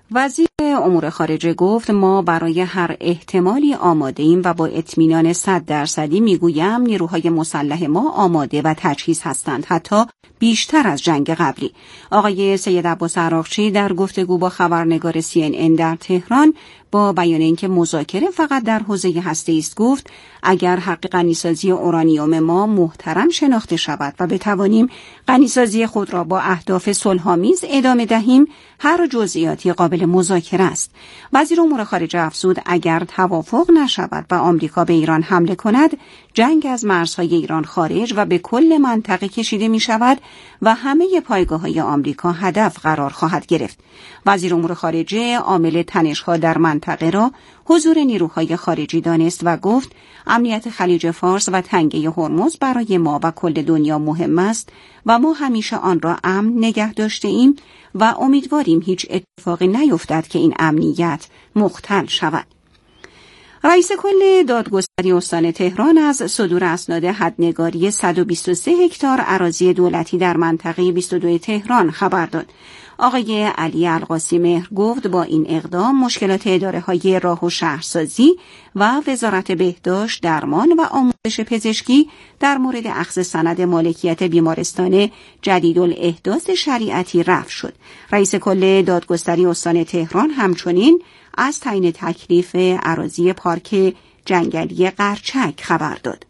وزیر امور خارجه گفت ما برای هر احتمالی آماده ایم و با اطمینان 100% میگویم نیروهای مسلح ما آماده و تجهیز هستند، حتی بیشتر از جنگ قبلی. آقای سید عباس عراقچی در گفتگو با خبرنگار CNN در تهران با بیان اینکه مذاکره فقط در حوزه هسته‌ای است گفت اگر حق غنیسازی اورانیوم ما محترم شناخته شود و بتوانیم غنیسازی خود را با اهداف صلح‌آمیز ادامه دهیم هر جزئیاتی قابل مذاکره است. وزیر امور خارجه افزود اگر توافق نشود و آمریکا به ایران حمله کند جنگ از مرزهای ایران خارج و به کل منطقه کشیده می شود و همه پایگاه‌های آمریکا هدف قرار خواهد گرفت. وزیر امور خارجه عامل تنش‌ها در منطقه را حضور نیروهای خارجی دانست و گفت امنیت خلیج فارس و تنگه هرمز برای ما و کل دنیا مهم است و ما همیشه آن را امن نگه داشته ایم و امیدواریم هیچ اتفاقی نیفتد که این امنیت مختل شود. رئیس کل دادگستری استان تهران از صدور اسناد حدنگاری 123 هکتار اراضی دولتی در منطقه 22 تهران خبر داد. آقای علی القاسی مهر گفت با این اقدام مشکلات اداره‌های راه و شهرسازی و وزارت بهداشت، درمان و آموزش پزشکی در مورد اخذ سند مالکیت بیمارستان جدیدالاحداث شریعتی رفع شد. رئیس کل دادگستری استان تهران همچنین از تعیین تکلیف اراضی پارک جنگلی قرچک خبر داد.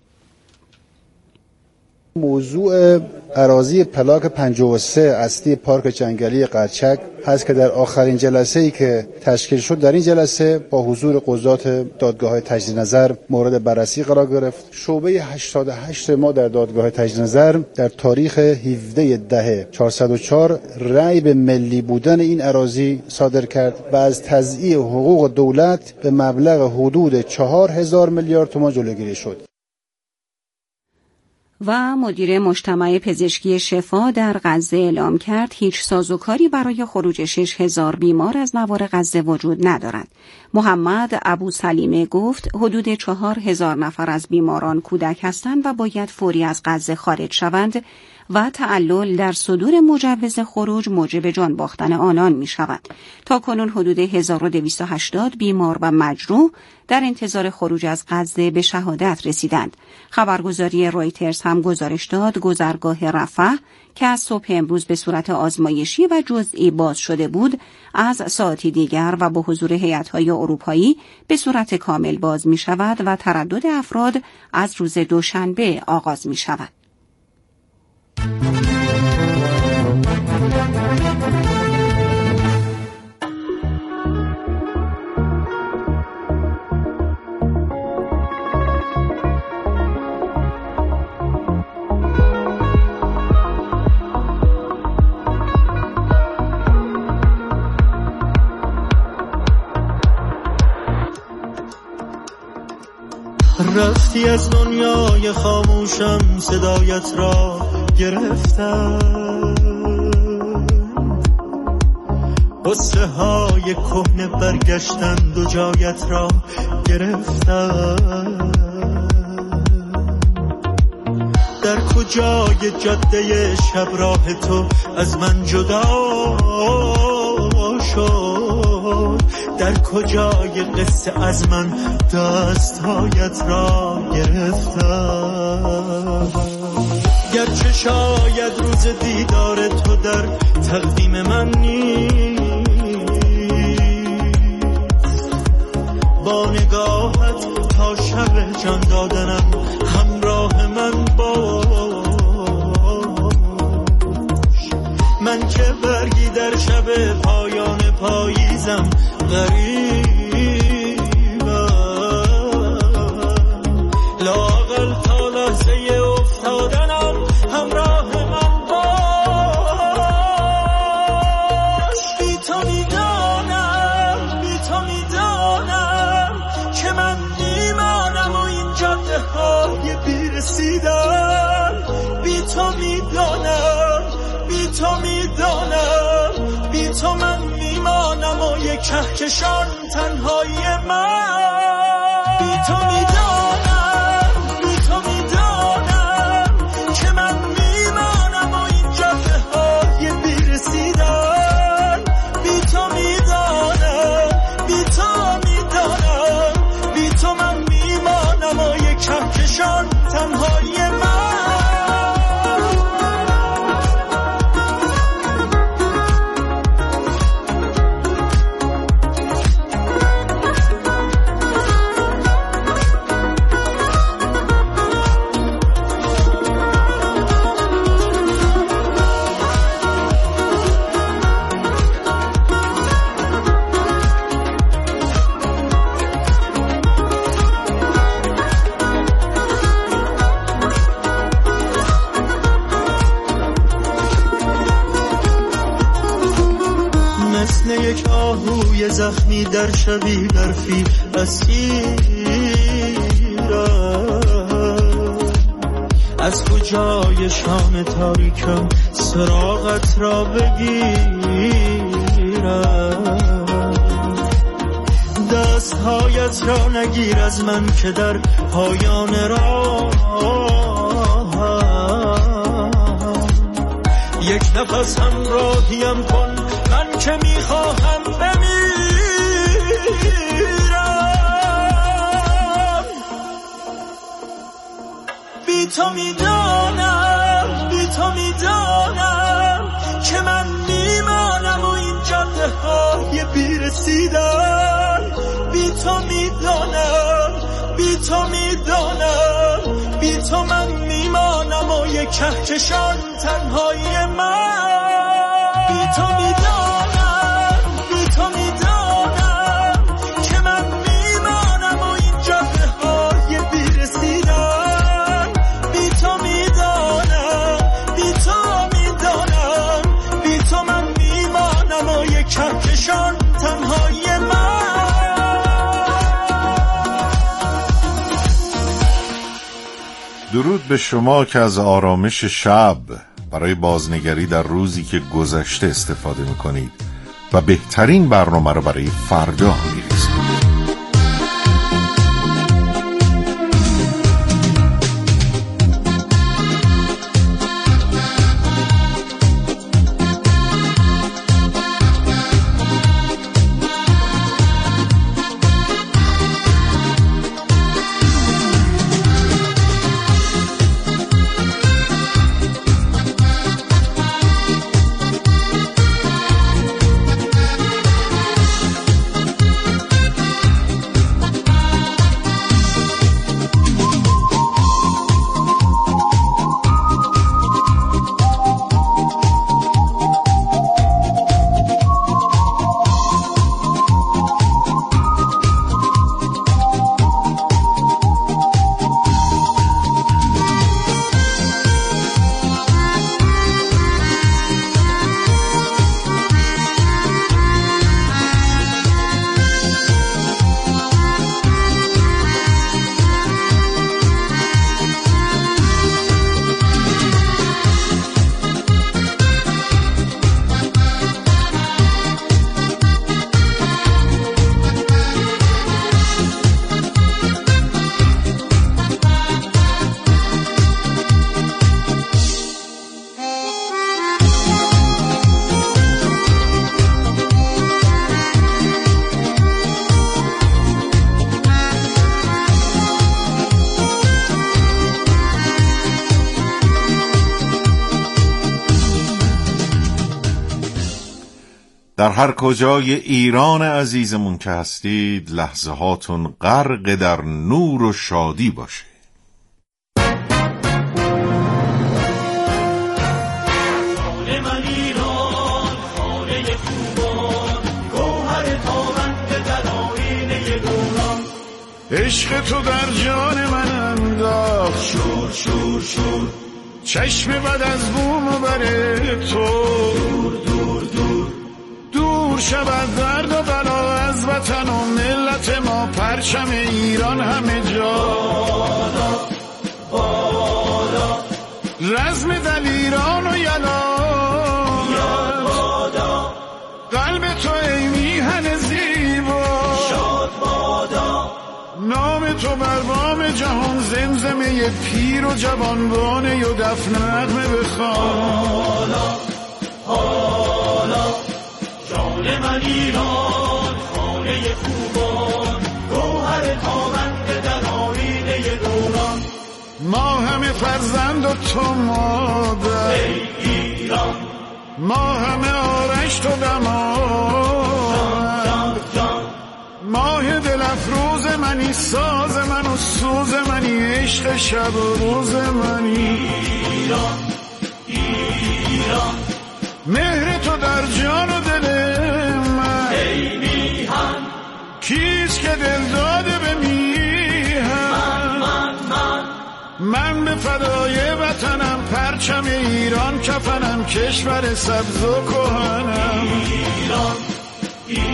موضوع اراضی پلاک 53 اصلی پارک جنگلی قرچک هست که در آخرین جلسه‌ای که تشکیل شد در این جلسه با حضور قضات دادگاه تجدید نظر مورد بررسی قرار گرفت. شعبه 88 ما در دادگاه تجدید نظر در تاریخ 17/10/404 رأی به ملی بودن این اراضی صادر کرد و از تضییع حقوق دولت به مبلغ حدود 4000 میلیارد تومان جلوگیری شد. و مدیر مجتمع پزشکی شفا در غزه اعلام کرد هیچ سازوکاری برای خروج 6000 بیمار از نوار غزه وجود ندارد. محمد ابو سلیمه گفت حدود 4000 نفر از بیماران کودک هستند و باید فوری از غزه خارج شوند و تعلل در صدور مجوز خروج موجب جان باختن آنان می شود. تا کنون حدود 1280 بیمار و مجروح در انتظار خروج از غزه به شهادت رسیدند. خبرگزاری رویترز هم گزارش داد گذرگاه رفح که از صبح امروز به صورت آزمایشی و جزئی باز شده بود از ساعتی دیگر و با حضور هیئت‌های اروپایی به صورت کامل باز می شود و تردد افراد از روز دوشنبه آغاز می شود. رفتی از دنیای خاموشم صدایت را گرفتم، قصه های کهنه برگشتند و جایت را گرفتم. در کجای جاده شب راه تو از من جدا شد، در کجای قصه از من دستهایت را گرفتم. گرچه شاید روز دیدار تو در تقدیم من نیست، با نگاهت تا شب جان دادنم همراه من باش. من که برگی در شب پایان پاییزم غریبم، لااقل تا لحظه افتادنم همراه من باش. بی تو میدانم که من میمانم و این جاده های بیرسیدم. بی تو من میمانم و یک کهکشان تنهایی من. بی تو میدانم که من میمانم و این جاده های بیرسیدن. بی تو میدانم آهوی زخمی در شبی برفی اسیرم. از کجای شام تاریکم سراغت را بگیرم؟ دستهایت را نگیر از من که در پایان راهم. یک نفس همراهیم کن، من که میخواهم بمیرم. بی تو میدانم که من میمانم و این جاده های بیرسیدن. بی تو من میمانم و یک کهکشان تنهایی من. بی تو میدانم که من میمانم و این جاده های بیرسیدن. بی تو من میمانم و یک کهکشان تنهایی من. درود به شما که از آرامش شب برای بازنگری در روزی که گذشته استفاده میکنید و بهترین برنامه رو برای فردا میریزید. در هر کجای ایران عزیزمون که هستید، لحظه هاتون غرق در نور و شادی باشه. عشق تو در جان من انداخت شور شور شور، چشم بد از بوم و بر تو دور شود درد و بلا از وطن و ملت ما، پرچم ایران همه جا بالا، رزم دلیران و یلا قلب تو ای میهن زیبا شاد بادا، نام تو بر بام جهان زمزمه پیر و جوانبانه و دف نغمه بخوان. حالا جان من ایران، خانه خوبان، گوهر تابنده در آیینه دوران، ما همه فرزند و تو مادر ای ایران، ما همه آرش تو دماد، ماه دل افروز منی، ساز من و سوز منی، عشق شب و روز منی ایران ایران، مهر تو در جان و دل من ای میهن، کیست که دل داده به میهن، من به فدای وطنم، پرچم ایران کفنم، کشور سبز و کهنم ایران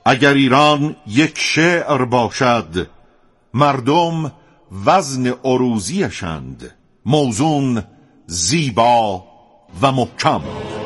اگر ایران یک شعر باشد، مردم وزن عروضیشند، موزون، زیبا و محکم.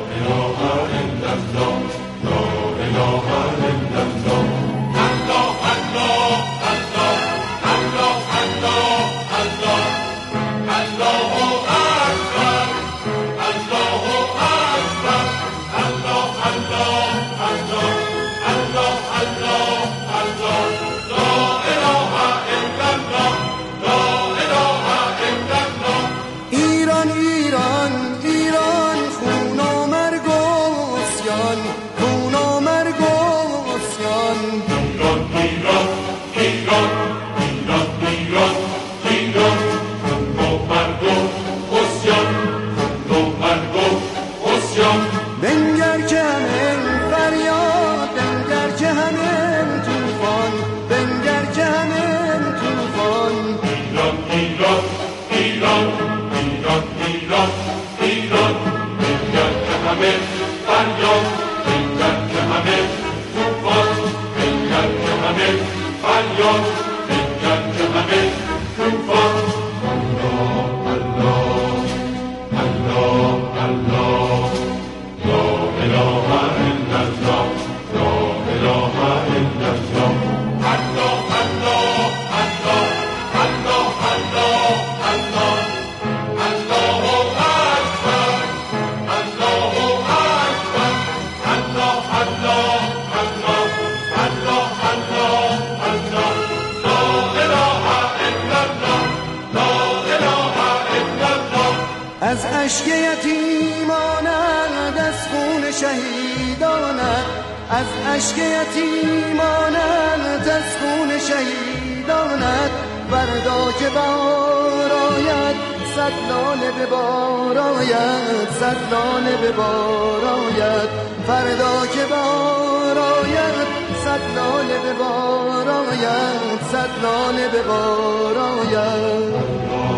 از اشک یتیمانت از خون شهیدانت، از اشک یتیمانت از خون شهیدانت، فردا که بهار آید صد لاله به بار آید، صد لاله به بار آید، فردا که بهار آید صد لاله به بار آید، صد لاله به بار آید.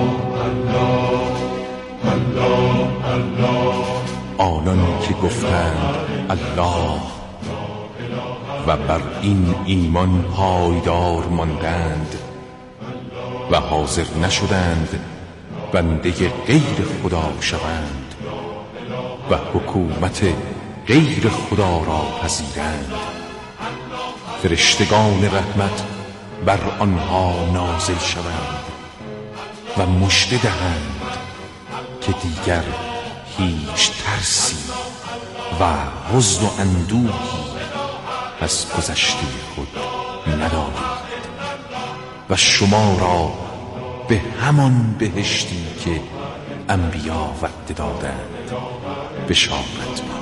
آنان که گفتند الله و بر این ایمان پایدار ماندند و حاضر نشدند بنده غیر خدا شوند و حکومت غیر خدا را پذیرند، فرشتگان رحمت بر آنها نازل شوند و مژده دهند که دیگر هیچ ترسی و حزن و اندوهی از گذشته خود ندارید و شما را به همان بهشتی که انبیا وعده دادند بشارت باد.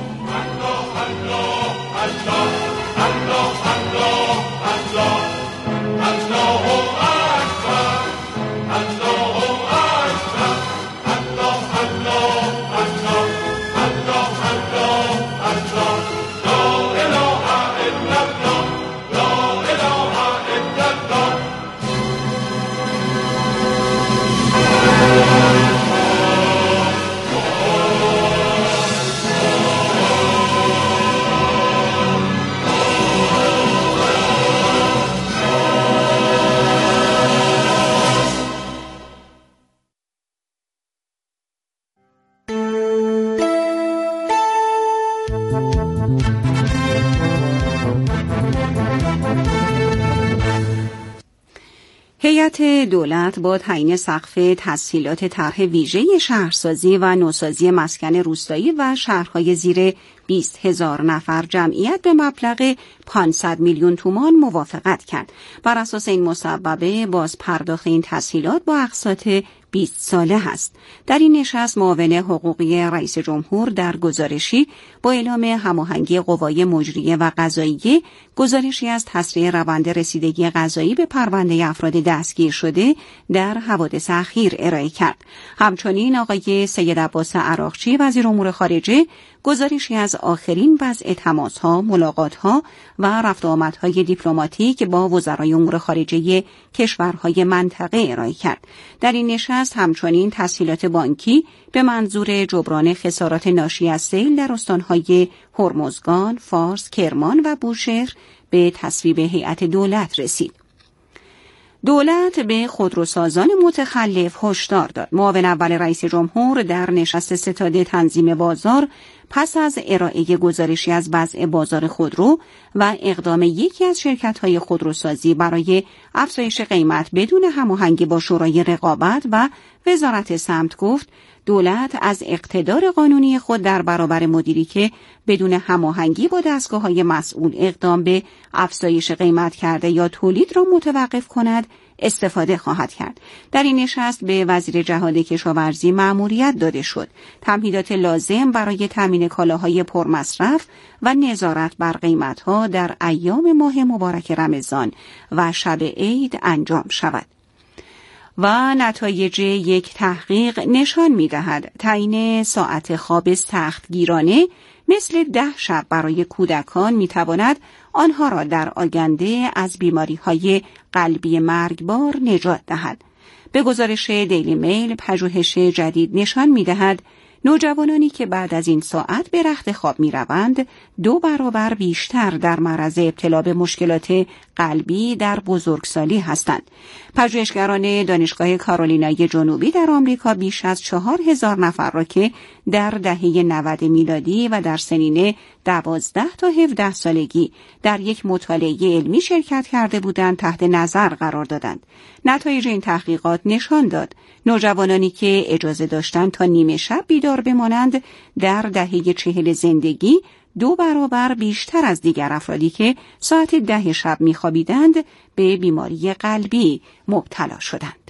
هیئت دولت با تعیین سقف تسهیلات طرح ویژه شهرسازی و نوسازی مسکن روستایی و شهرهای زیر 20,000 نفر جمعیت به مبلغ 500 میلیون تومان موافقت کرد. بر اساس این مصوبه باز پرداخت این تسهیلات با اقساط 20 ساله است. در این نشست معاون حقوقی رئیس جمهور در گزارشی با اعلام هماهنگی قوای مجریه و قضاییه گزارشی از تسریع روند رسیدگی قضایی به پرونده افراد دستگیر شده در حوادث اخیر ارائه کرد. همچنین آقای سید عباس عراقچی وزیر امور خارجه گزارشی از آخرین وضع تماس‌ها، ملاقات‌ها و رفت و آمدهای دیپلماتیک با وزرای امور خارجه کشورهای منطقه ارائه کرد. در این نشست همچنین تسهیلات بانکی به منظور جبران خسارات ناشی از سیل در استانهای هرمزگان، فارس، کرمان و بوشهر به تصویب هیئت دولت رسید. دولت به خودروسازان متخلف هشدار داد. معاون اول رئیس جمهور در نشست ستاد تنظیم بازار پس از ارائه گزارشی از وضع بازار خودرو و اقدام یکی از شرکت‌های خودروسازی برای افزایش قیمت بدون هماهنگی با شورای رقابت و وزارت سمت گفت دولت از اقتدار قانونی خود در برابر مدیری که بدون هماهنگی با دستگاه‌های مسئول اقدام به افزایش قیمت کرده یا تولید را متوقف کند استفاده خواهد کرد. در این نشست به وزیر جهاد کشاورزی مأموریت داده شد تمهیدات لازم برای تامین کالاهای پرمصرف و نظارت بر قیمت‌ها در ایام ماه مبارک رمضان و شب عید انجام شود. و نتایج یک تحقیق نشان می‌دهد تعیین ساعت خواب سختگیرانه مثل 10 شب برای کودکان می‌تواند آنها را در آینده از بیماری‌های قلبی مرگبار نجات دهد. به گزارش دیلی میل پژوهش جدید نشان می‌دهد نوجوانانی که بعد از این ساعت به رخت خواب می‌روند 2 برابر بیشتر در معرض ابتلا به مشکلات قلبی در بزرگسالی هستند. پژوهشگران دانشگاه کارولینای جنوبی در آمریکا بیش از 4000 نفر را که در دهه 90 میلادی و در سنین 12 تا 17 سالگی در یک مطالعه علمی شرکت کرده بودند تحت نظر قرار دادند. نتایج این تحقیقات نشان داد نوجوانانی که اجازه داشتند تا نیمه شب بیدار بمانند در دهه 40 زندگی 2 برابر بیشتر از دیگر افرادی که ساعت 10 شب می‌خوابیدند به بیماری قلبی مبتلا شدند.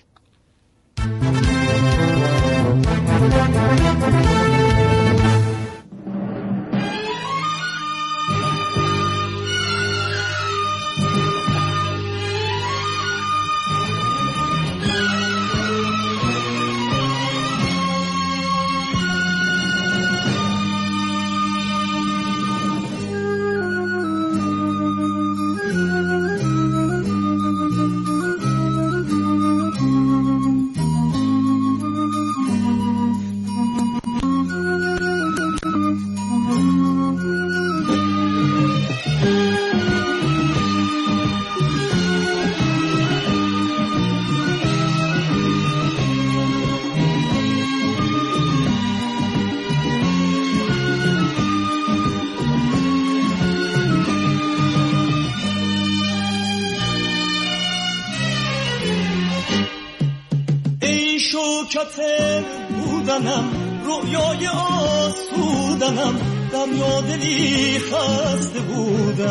شوکت بودنم رویای آسودنم دریا دلی خسته بودم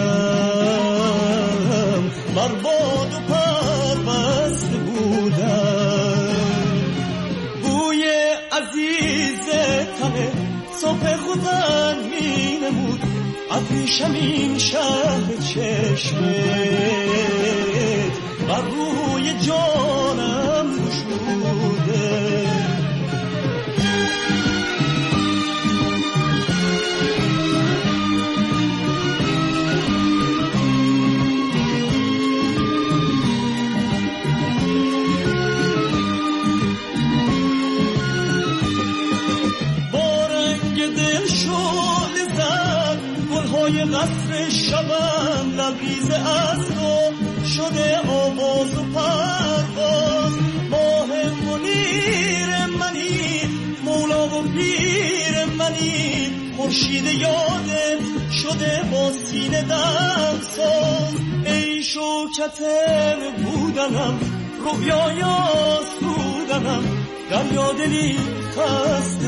بر باد و پربسته بودم بوی عزیز تنه صبح خودن می نمود ابریشم این شهر چشمت بر روی جانم گشوده با رنگ دل شعله زد گلهای قصر شبم لبریز از تو شده آواز و پرواز ماه منیر منی مولا و پیر منی خورشید یادت شده با سینه دم ساز ای شوکت بودنم رویای آسودنم دریا دلی خسته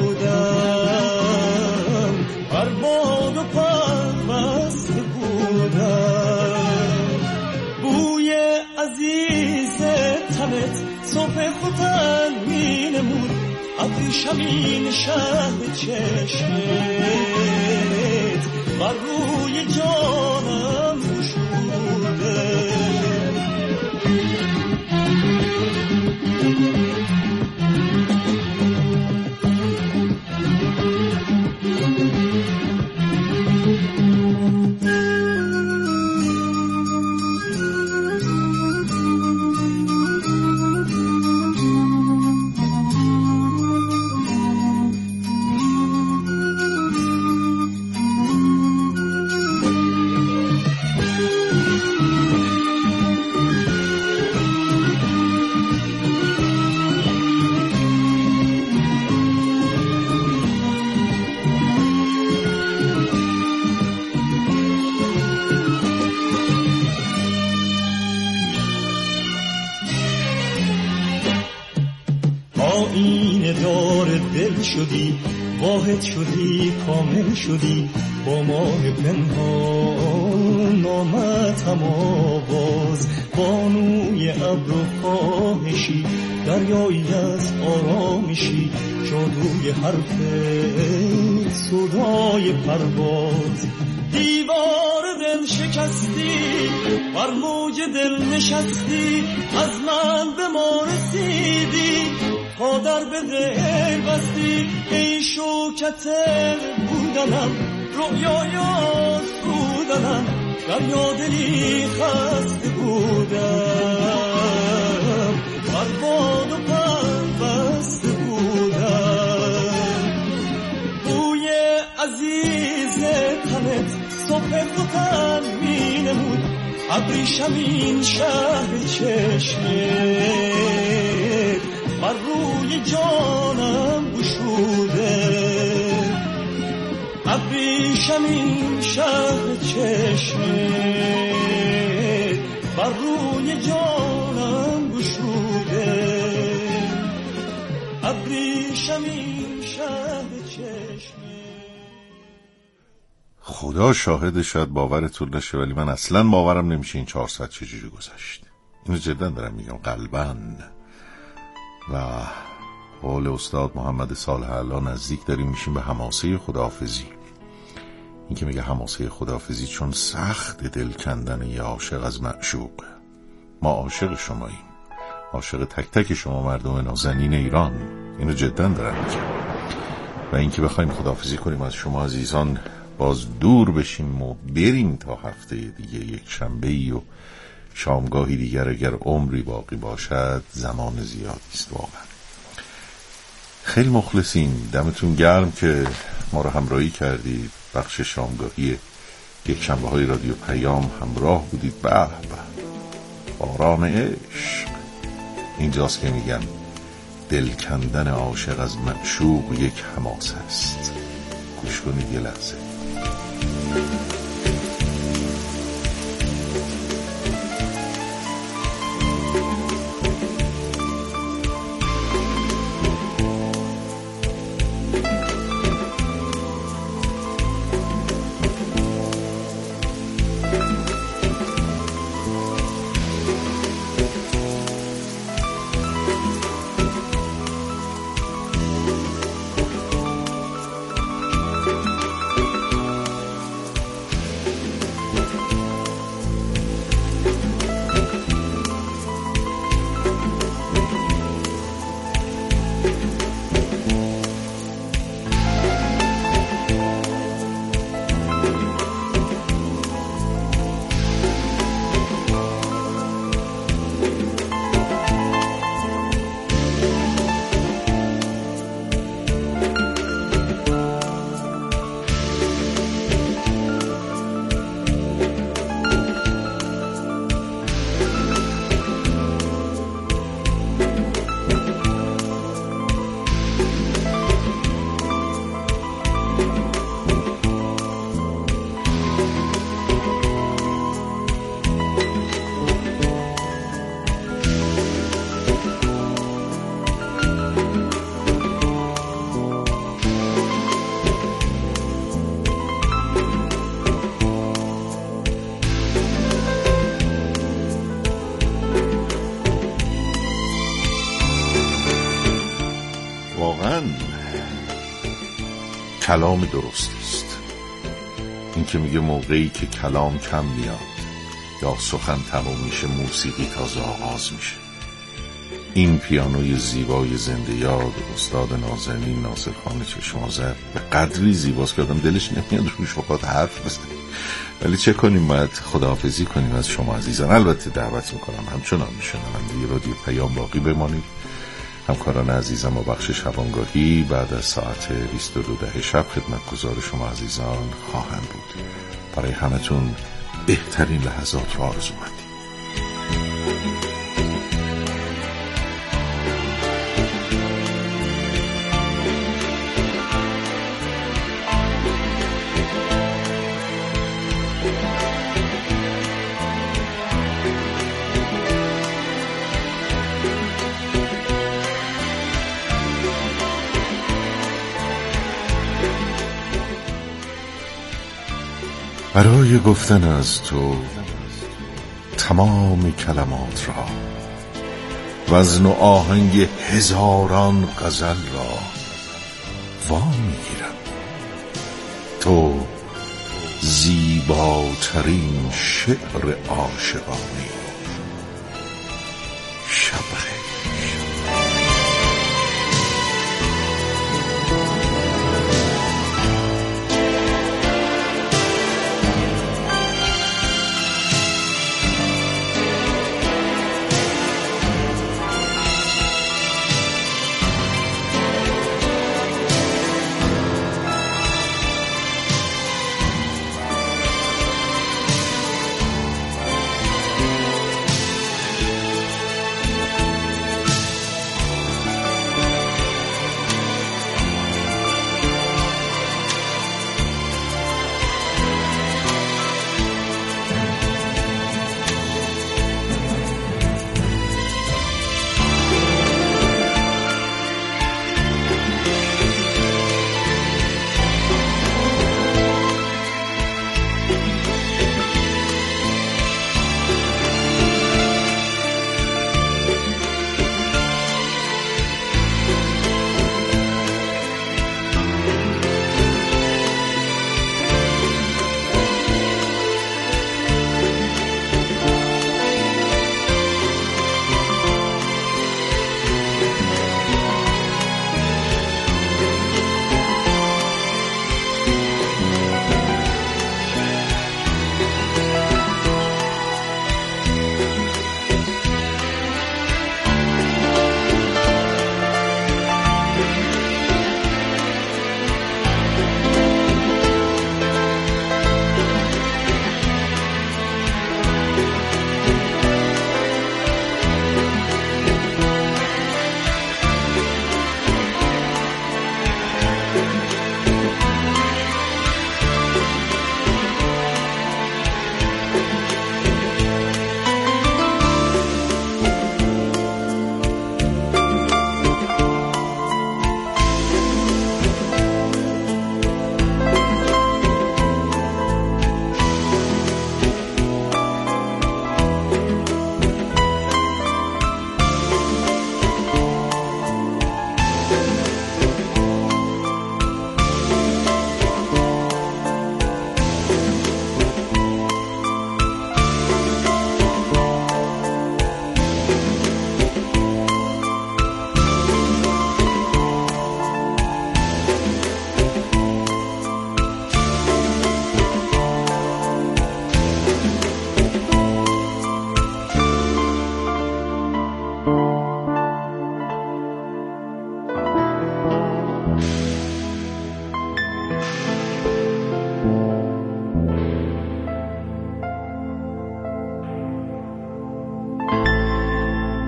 بودم بر باد و پربسته بودم بوی عزیز تنت صبح خودن می نمود ابریشم این شهر چشمت بر روی جانم گشوده آینه دار دل شدی، واحد شدی، کامل شدی، با ماه پنهان نامتم آواز، بانوی ابر و خواهشی، دریایی از آرامشی، جادوی حرف صدای پرواز. دیوار دل شکستی، بر موج دل نشستی، از من به ما رسیدی، تا در به دل بستی. ای شوکت بودنم، رویای آسودنم، دریا دلی خسته بودم، بر باد و پربسته بودم. بوی عزیز تنت صبح فتن می نمود، ابریشمین شهر چشمت بر روی جانم گشوده، ابریشمین شهر چشمت بر روی جانم گشوده، ابریشمین شهر چشمت. خدا شاهد، شاید باورتون نشه ولی من اصلا باورم نمیشه این 4 ساعت چجوری گذشت. اینو جدا دارم میگم قلباً. و قول استاد محمد صالح الان نزدیک داریم میشیم به حماسه خداحافظی. این که میگه حماسه خداحافظی چون سخت دل کندن یه عاشق از معشوق. ما عاشق شماییم، عاشق تک تک شما مردم نازنین ایران. اینو جدا دارم میگم. و این که بخوایم خداحافظی کنیم از شما عزیزان، باز دور بشیم و بریم تا هفته دیگه، یک شنبه‌ای و شامگاهی دیگر، اگر عمری باقی باشد، زمان زیادی است واقعا. خیلی مخلصیم، دمتون گرم که ما رو همراهی کردید. بخش شامگاهی یک شنبه های رادیو پیام همراه بودید. به به، باران عشق. اینجاست که میگم دل کندن عاشق از معشوق یک حماسه است. گوش کنید یه لحظه. کلام درست است. این که میگه موقعی که کلام کم میاد یا سخن تموم میشه، موسیقی تازه آغاز میشه. این پیانوی زیبای زنده یاد استاد نازنین ناصرخان چشم‌آذر به قدری زیباست که آدم دلش نمیاد روش بخواد حرف بزنه. ولی چه کنیم، باید خداحافظی کنیم از شما عزیزان. البته دعوت میکنم همچنان شنونده رادیو پیام باقی بمانید. همکاران عزیزم با بخش شبانگاهی بعد از ساعت 22 شب خدمتگزار شما عزیزان خواهند بود. برای همتون بهترین لحظات رو آرزو مندیم. برای گفتن از تو تمام کلمات را، وزن و آهنگ هزاران غزل را وامی گیرم. تو زیباترین شعر عاشقانه شب